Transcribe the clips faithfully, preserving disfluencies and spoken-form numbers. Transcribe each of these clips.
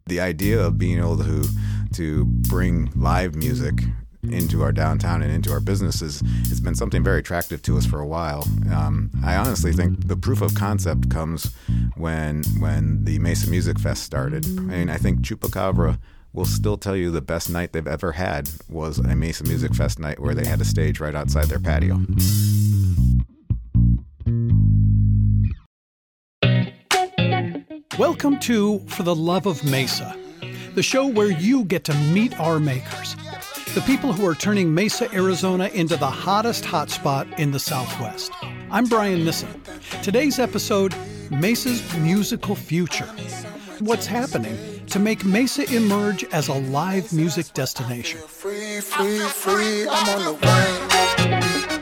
The idea of being able to to bring live music into our downtown and into our businesses has been something very attractive to us for a while. Um, I honestly think the proof of concept comes when when the Mesa Music Fest started. I mean, I think Chupacabra will still tell you the best night they've ever had was a Mesa Music Fest night where they had a stage right outside their patio. Welcome to For the Love of Mesa, the show where you get to meet our makers, the people who are turning Mesa, Arizona into the hottest hotspot in the Southwest. I'm Brian Nissen. Today's episode, Mesa's musical future. What's happening to make Mesa emerge as a live music destination? Free, free, free, I'm on the way.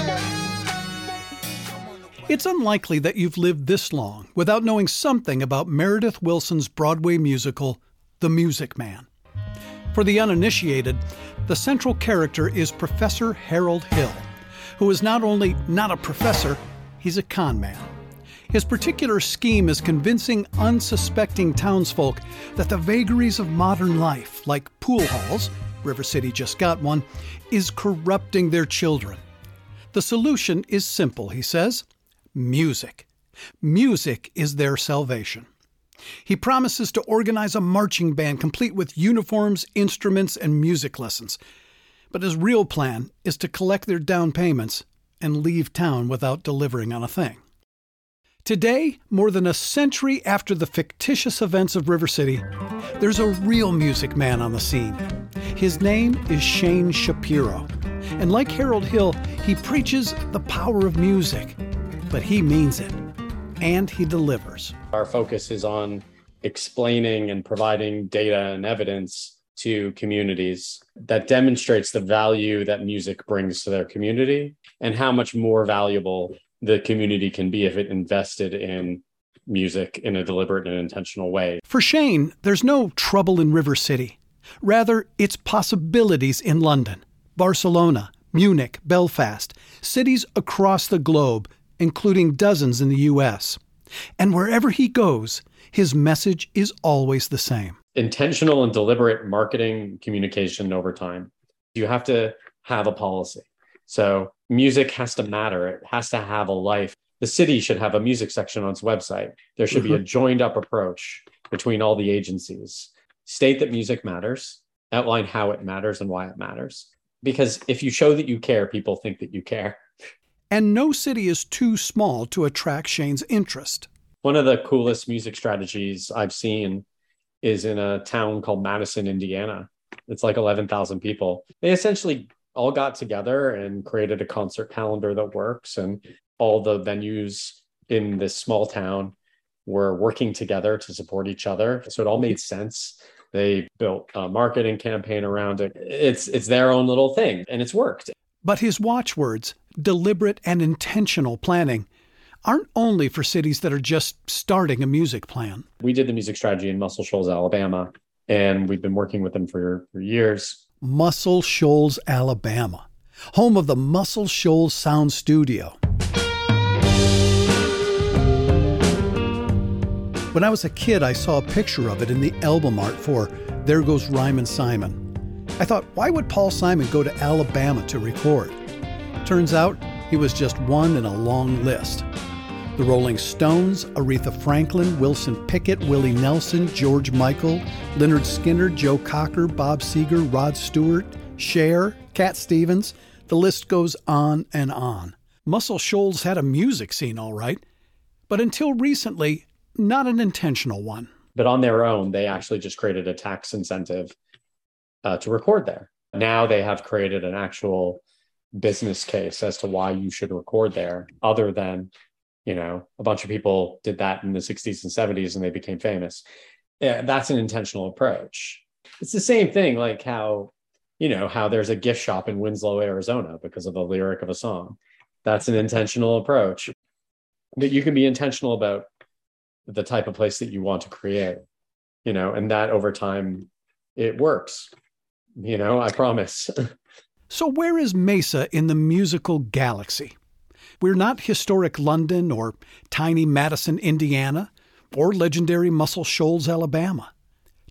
It's unlikely that you've lived this long without knowing something about Meredith Willson's Broadway musical, The Music Man. For the uninitiated, the central character is Professor Harold Hill, who is not only not a professor, he's a con man. His particular scheme is convincing unsuspecting townsfolk that the vagaries of modern life, like pool halls, River City just got one, is corrupting their children. The solution is simple, he says. Music. Music is their salvation. He promises to organize a marching band complete with uniforms, instruments, and music lessons. But his real plan is to collect their down payments and leave town without delivering on a thing. Today, more than a century after the fictitious events of River City, there's a real music man on the scene. His name is Shane Shapiro. And like Harold Hill, he preaches the power of music. But he means it, and he delivers. Our focus is on explaining and providing data and evidence to communities that demonstrates the value that music brings to their community and how much more valuable the community can be if it invested in music in a deliberate and intentional way. For Shane, there's no trouble in River City. Rather, it's possibilities in London, Barcelona, Munich, Belfast, cities across the globe, including dozens in the U S. And wherever he goes, his message is always the same. Intentional and deliberate marketing communication over time. You have to have a policy. So music has to matter. It has to have a life. The city should have a music section on its website. There should be a joined up approach between all the agencies. State that music matters, outline how it matters and why it matters. Because if you show that you care, people think that you care. And no city is too small to attract Shane's interest. One of the coolest music strategies I've seen is in a town called Madison, Indiana. It's like eleven thousand people. They essentially all got together and created a concert calendar that works. And all the venues in this small town were working together to support each other. So it all made sense. They built a marketing campaign around it. It's, it's their own little thing, and it's worked. But his watchwords, deliberate and intentional planning, aren't only for cities that are just starting a music plan. We did the music strategy in Muscle Shoals, Alabama, and we've been working with them for, for years. Muscle Shoals, Alabama, home of the Muscle Shoals Sound Studio. When I was a kid, I saw a picture of it in the album art for There Goes Ryman Simon. I thought, why would Paul Simon go to Alabama to record? Turns out he was just one in a long list. The Rolling Stones, Aretha Franklin, Wilson Pickett, Willie Nelson, George Michael, Lynyrd Skynyrd, Joe Cocker, Bob Seger, Rod Stewart, Cher, Cat Stevens. The list goes on and on. Muscle Shoals had a music scene, all right, but until recently, not an intentional one. But on their own, they actually just created a tax incentive uh, to record there. Now they have created an actual business case as to why you should record there, other than, you know, a bunch of people did that in the sixties and seventies and they became famous. Yeah, that's an intentional approach. It's the same thing, like how, you know, how there's a gift shop in Winslow, Arizona because of the lyric of a song. That's an intentional approach. That you can be intentional about the type of place that you want to create, you know, and that over time, it works. You know, I promise. So where is Mesa in the musical galaxy? We're not historic London or tiny Madison, Indiana, or legendary Muscle Shoals, Alabama.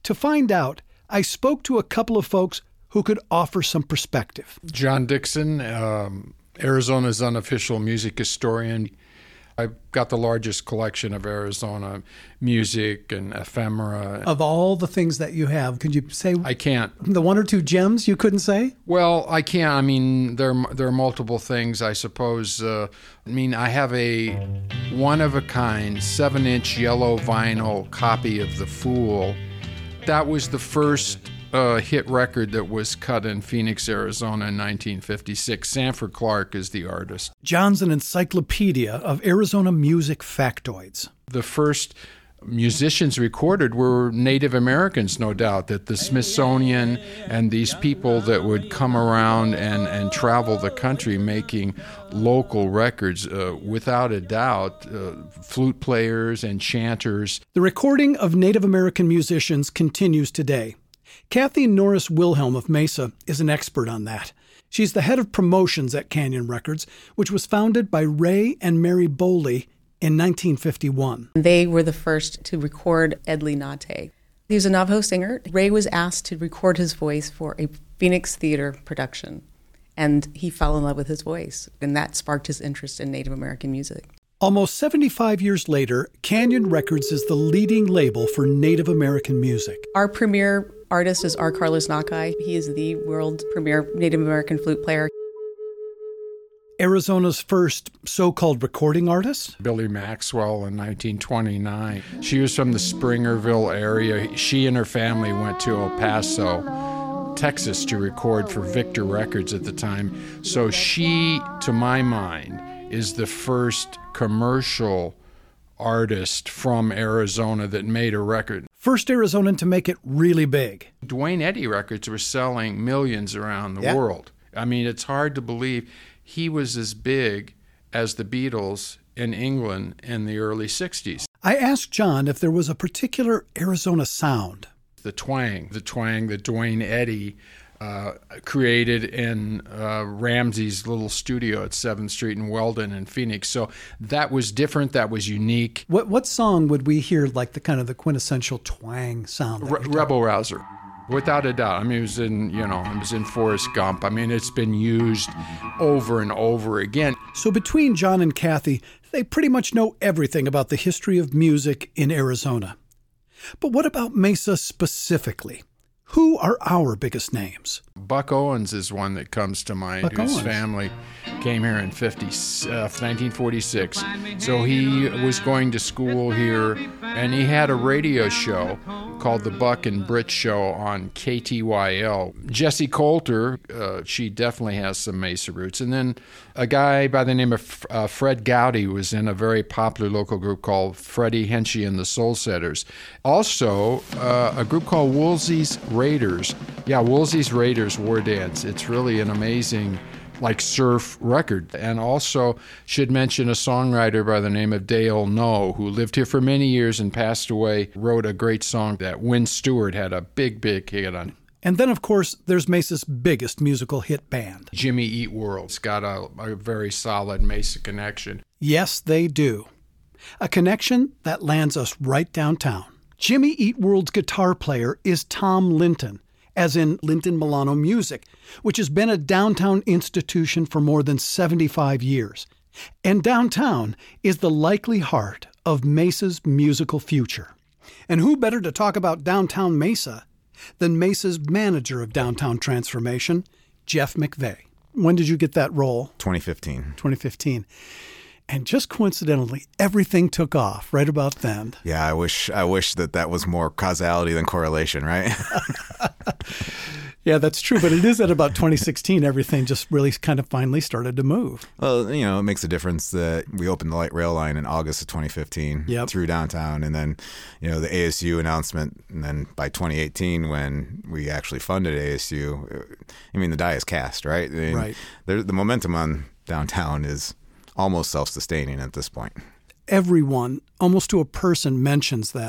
To find out, I spoke to a couple of folks who could offer some perspective. John Dixon, um, Arizona's unofficial music historian. I've got the largest collection of Arizona music and ephemera. Of all the things that you have, could you say I can't. the one or two gems you couldn't say? Well, I can't. I mean, there there are multiple things, I suppose. Uh, I mean, I have a one-of-a-kind seven-inch yellow vinyl copy of The Fool. That was the first uh, hit record that was cut in Phoenix, Arizona in nineteen fifty-six. Sanford Clark is the artist. John's an encyclopedia of Arizona music factoids. The first musicians recorded were Native Americans, no doubt, that the Smithsonian and these people that would come around and, and travel the country making local records, uh, without a doubt, uh, flute players and chanters. The recording of Native American musicians continues today. Kathy Norris Wilhelm of Mesa is an expert on that. She's the head of promotions at Canyon Records, which was founded by Ray and Mary Boley in nineteen fifty-one. They were the first to record Edley Nate. He was a Navajo singer. Ray was asked to record his voice for a Phoenix Theater production, and he fell in love with his voice, and that sparked his interest in Native American music. Almost seventy-five years later, Canyon Records is the leading label for Native American music. Our premier artist is R. Carlos Nakai. He is the world premier Native American flute player. Arizona's first so-called recording artist? Billy Maxwell in nineteen twenty-nine. She was from the Springerville area. She and her family went to El Paso, Texas, to record for Victor Records at the time. So she, to my mind, is the first commercial artist from Arizona that made a record. First Arizonan to make it really big. Duane Eddy records were selling millions around the Yeah. world. I mean, it's hard to believe he was as big as the Beatles in England in the early sixties. I asked John if there was a particular Arizona sound. The twang, the twang that Duane Eddy uh, created in uh, Ramsey's little studio at seventh Street in Weldon in Phoenix. So that was different. That was unique. What what song would we hear like the kind of the quintessential twang sound? that Re- you're talking- Rebel Rouser, without a doubt. I mean, it was in, you know, it was in Forrest Gump. I mean, it's been used over and over again. So between John and Kathy, they pretty much know everything about the history of music in Arizona. But what about Mesa specifically? Who are our biggest names? Buck Owens is one that comes to mind, Buck whose Owens. family came here in fifty, uh, nineteen forty-six. So he was going to school here, and he had a radio show called The Buck and Britt Show on K T Y L. Jessie Coulter, uh, she definitely has some Mesa roots. And then a guy by the name of uh, Fred Gowdy was in a very popular local group called Freddie Henchy and the Soul Setters. Also, uh, a group called Woolsey's Raiders. Yeah, Woolsey's Raiders War Dance. It's really an amazing, like, surf record. And also should mention a songwriter by the name of Dale Noe, who lived here for many years and passed away, wrote a great song that Wynn Stewart had a big, big hit on. And then, of course, there's Mesa's biggest musical hit band. Jimmy Eat World's got a, a very solid Mesa connection. Yes, they do. A connection that lands us right downtown. Jimmy Eat World's guitar player is Tom Linton, as in Linton Milano Music, which has been a downtown institution for more than seventy-five years. And downtown is the likely heart of Mesa's musical future. And who better to talk about downtown Mesa than Mesa's manager of downtown transformation, Jeff McVeigh. When did you get that role? twenty fifteen. twenty fifteen. And just coincidentally, everything took off right about then. Yeah, I wish I wish that that was more causality than correlation, right? Yeah, that's true. But it is at about twenty sixteen, everything just really kind of finally started to move. Well, you know, it makes a difference that we opened the light rail line in August of twenty fifteen Yep. through downtown, and then, you know, the A S U announcement, and then by twenty eighteen when we actually funded A S U, I mean, the die is cast, right? I mean, Right. there- The momentum on downtown is almost self-sustaining at this point. Everyone, almost to a person, mentions that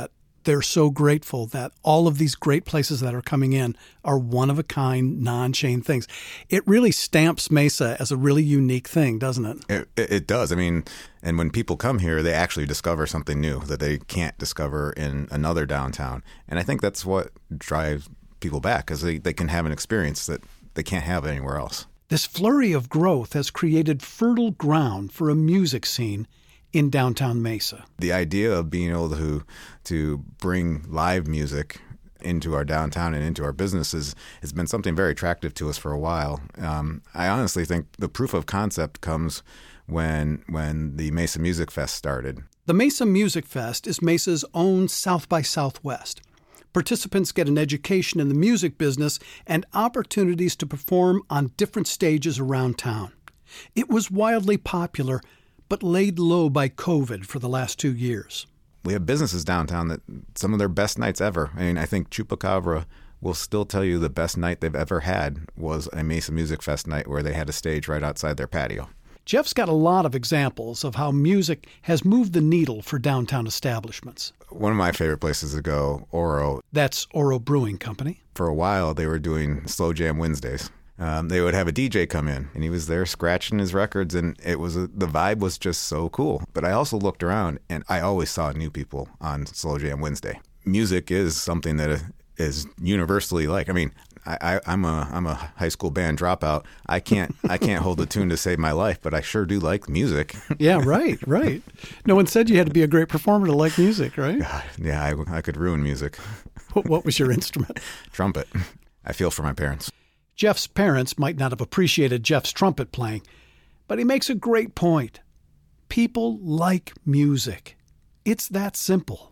they're so grateful that all of these great places that are coming in are one-of-a-kind, non-chain things. It really stamps Mesa as a really unique thing, doesn't it? It, it? It does. I mean, and when people come here, they actually discover something new that they can't discover in another downtown. And I think that's what drives people back, because they, they can have an experience that they can't have anywhere else. This flurry of growth has created fertile ground for a music scene in downtown Mesa. The idea of being able to to bring live music into our downtown and into our businesses has been something very attractive to us for a while. Um, I honestly think the proof of concept comes when when the Mesa Music Fest started. The Mesa Music Fest is Mesa's own South by Southwest. Participants get an education in the music business and opportunities to perform on different stages around town. It was wildly popular, but laid low by COVID for the last two years. We have businesses downtown that some of their best nights ever. I mean, I think Chupacabra will still tell you the best night they've ever had was a Mesa Music Fest night where they had a stage right outside their patio. Jeff's got a lot of examples of how music has moved the needle for downtown establishments. One of my favorite places to go, Oro. That's Oro Brewing Company. For a while, they were doing Slow Jam Wednesdays. Um, they would have a D J come in, and he was there scratching his records, and it was a, the vibe was just so cool. But I also looked around, and I always saw new people on Slow Jam Wednesday. Music is something that is universally liked. I mean, I, I, I'm a I'm a high school band dropout. I can't I can't hold a tune to save my life, but I sure do like music. Yeah, right, right. No one said you had to be a great performer to like music, right? God, yeah, I, I could ruin music. What was your instrument? Trumpet. I feel for my parents. Jeff's parents might not have appreciated Jeff's trumpet playing, but he makes a great point. People like music. It's that simple.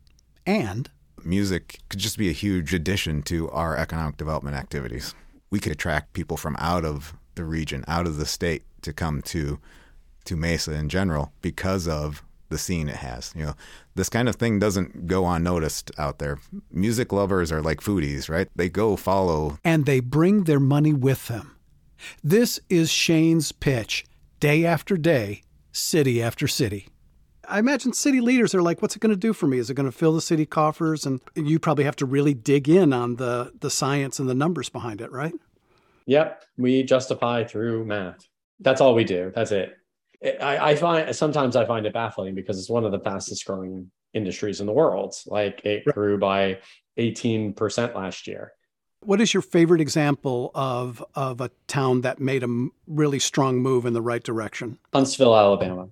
And music could just be a huge addition to our economic development activities. We could attract people from out of the region, out of the state, to come to to Mesa in general because of the scene it has. You know, this kind of thing doesn't go unnoticed out there. Music lovers are like foodies, right? They go follow. And they bring their money with them. This is Shane's pitch, day after day, city after city. I imagine city leaders are like, what's it going to do for me? Is it going to fill the city coffers? And you probably have to really dig in on the, the science and the numbers behind it, right? Yep. We justify through math. That's all we do. That's it. I, I find sometimes I find it baffling because it's one of the fastest growing industries in the world. Like it grew by eighteen percent last year. What is your favorite example of, of a town that made a really strong move in the right direction? Huntsville, Alabama.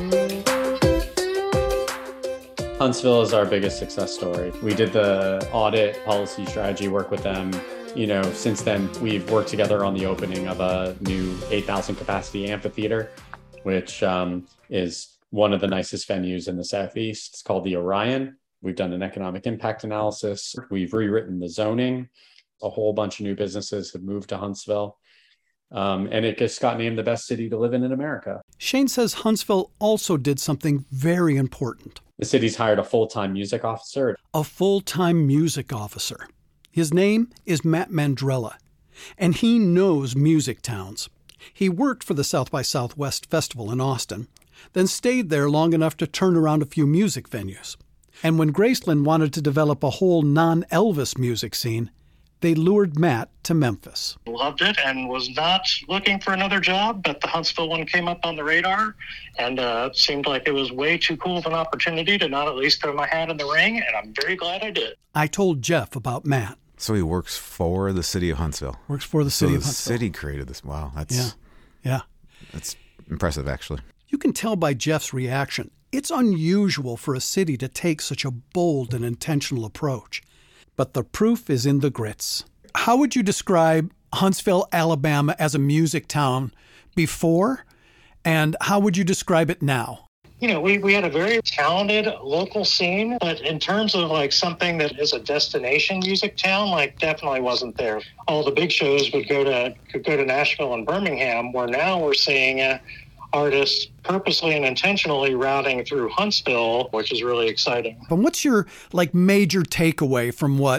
Huntsville is our biggest success story. We did the audit policy strategy work with them. You know, since then, we've worked together on the opening of a new eight thousand capacity amphitheater, which um, is one of the nicest venues in the Southeast. It's called the Orion. We've done an economic impact analysis. We've rewritten the zoning. A whole bunch of new businesses have moved to Huntsville. Um, and it just got named the best city to live in in America. Shane says Huntsville also did something very important. The city's hired a full-time music officer. A full-time music officer. His name is Matt Mandrella, and he knows music towns. He worked for the South by Southwest Festival in Austin, then stayed there long enough to turn around a few music venues. And when Graceland wanted to develop a whole non-Elvis music scene, they lured Matt to Memphis. Loved it and was not looking for another job, but the Huntsville one came up on the radar and uh, seemed like it was way too cool of an opportunity to not at least throw my hat in the ring, and I'm very glad I did. I told Jeff about Matt. So he works for the city of Huntsville. Works for the city so of the Huntsville. city created this. Wow, that's yeah, yeah, that's impressive, actually. You can tell by Jeff's reaction. It's unusual for a city to take such a bold and intentional approach. But the proof is in the grits. How would you describe Huntsville, Alabama as a music town before, and how would you describe it now? You know, we, we had a very talented local scene, but in terms of like something that is a destination music town, like definitely wasn't there. All the big shows would go to could go to Nashville and Birmingham, where now we're seeing uh, artists purposely and intentionally routing through Huntsville, which is really exciting. But what's your like major takeaway from what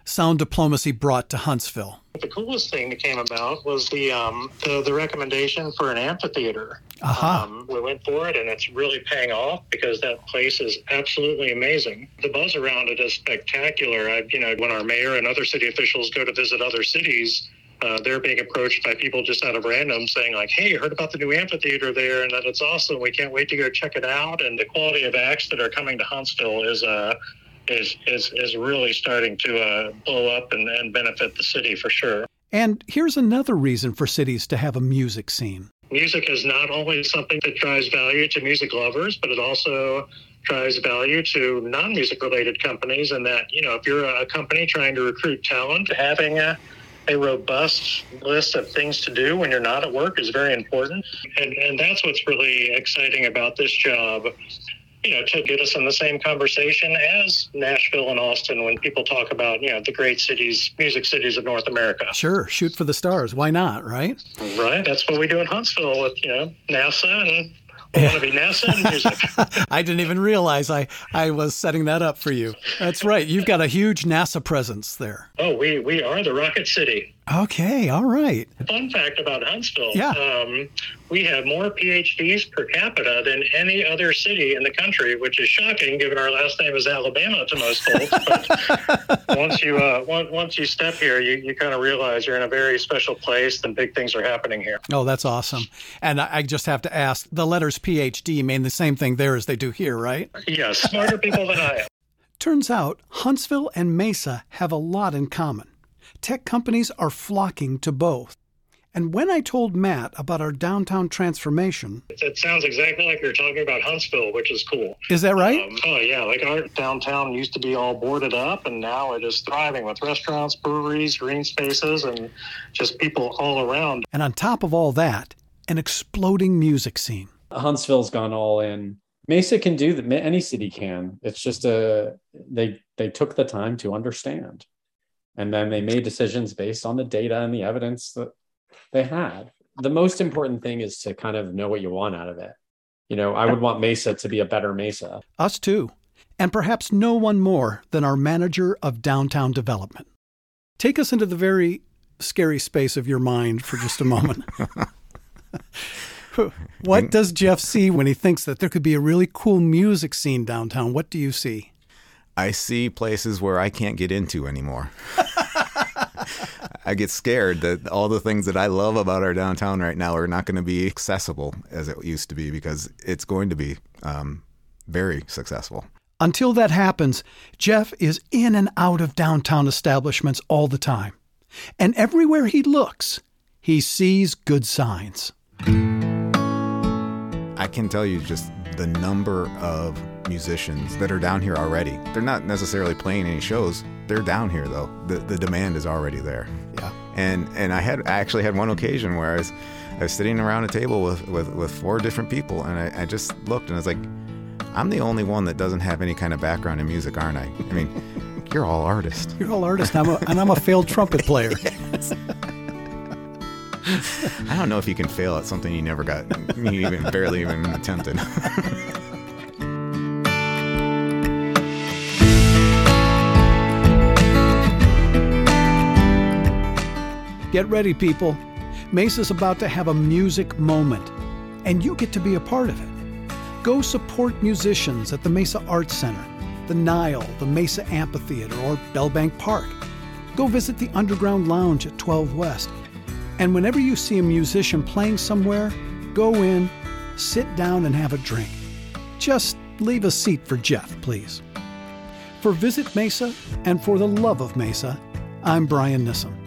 sound diplomacy brought to Huntsville? The coolest thing that came about was the um, the, the recommendation for an amphitheater. Aha. Um, we went for it, and it's really paying off because that place is absolutely amazing. The buzz around it is spectacular. I, you know, when our mayor and other city officials go to visit other cities, uh, they're being approached by people just out of random saying like, hey, heard about the new amphitheater there and that it's awesome. We can't wait to go check it out. And the quality of acts that are coming to Huntsville is uh, is is is really starting to uh, blow up and, and benefit the city for sure. And here's another reason for cities to have a music scene. Music is not only something that drives value to music lovers, but it also drives value to non-music related companies. And that, you know, if you're a company trying to recruit talent, having a, a robust list of things to do when you're not at work is very important. And, and that's what's really exciting about this job, you know, to get us in the same conversation as Nashville and Austin when people talk about, you know, the great cities, music cities of North America. Sure, shoot for the stars. Why not, right? Right. That's what we do in Huntsville with, you know, NASA, and we want to be NASA and music. I didn't even realize I, I was setting that up for you. That's right. You've got a huge NASA presence there. Oh, we, we are the Rocket City. Okay, all right. Fun fact about Huntsville. Yeah. Um, we have more P H Ds per capita than any other city in the country, which is shocking given our last name is Alabama to most folks. But once you uh, once, once you step here, you, you kind of realize you're in a very special place and big things are happening here. Oh, that's awesome. And I, I just have to ask, the letters P H D mean the same thing there as they do here, right? Yes, smarter people than I am. Turns out Huntsville and Mesa have a lot in common. Tech companies are flocking to both. And when I told Matt about our downtown transformation... It sounds exactly like you're talking about Huntsville, which is cool. Is that right? Um, oh, yeah. Like our downtown used to be all boarded up, and now it is thriving with restaurants, breweries, green spaces, and just people all around. And on top of all that, an exploding music scene. Huntsville's gone all in. Mesa can do that. Any city can. It's just a they they took the time to understand. And then they made decisions based on the data and the evidence that they had. The most important thing is to kind of know what you want out of it. You know, I would want Mesa to be a better Mesa. Us too. And perhaps no one more than our manager of downtown development. Take us into the very scary space of your mind for just a moment. What does Jeff see when he thinks that there could be a really cool music scene downtown? What do you see? I see places where I can't get into anymore. I get scared that all the things that I love about our downtown right now are not going to be accessible as it used to be, because it's going to be um, very successful. Until that happens, Jeff is in and out of downtown establishments all the time. And everywhere he looks, he sees good signs. I can tell you just the number of musicians that are down here already. They're not necessarily playing any shows. They're down here though. The the demand is already there. Yeah. And and I had I actually had one occasion where I was I was sitting around a table with, with, with four different people, and I, I just looked and I was like, I'm the only one that doesn't have any kind of background in music, aren't I? I mean, you're all artists. You're all artists, I'm a, and I'm a failed trumpet player. Yes. I don't know if you can fail at something you never got, you even barely even attempted. Get ready, people. Mesa's about to have a music moment, and you get to be a part of it. Go support musicians at the Mesa Arts Center, the Nile, the Mesa Amphitheater, or Bellbank Park. Go visit the Underground Lounge at twelve West. And whenever you see a musician playing somewhere, go in, sit down, and have a drink. Just leave a seat for Jeff, please. For Visit Mesa and for the love of Mesa, I'm Brian Nissim.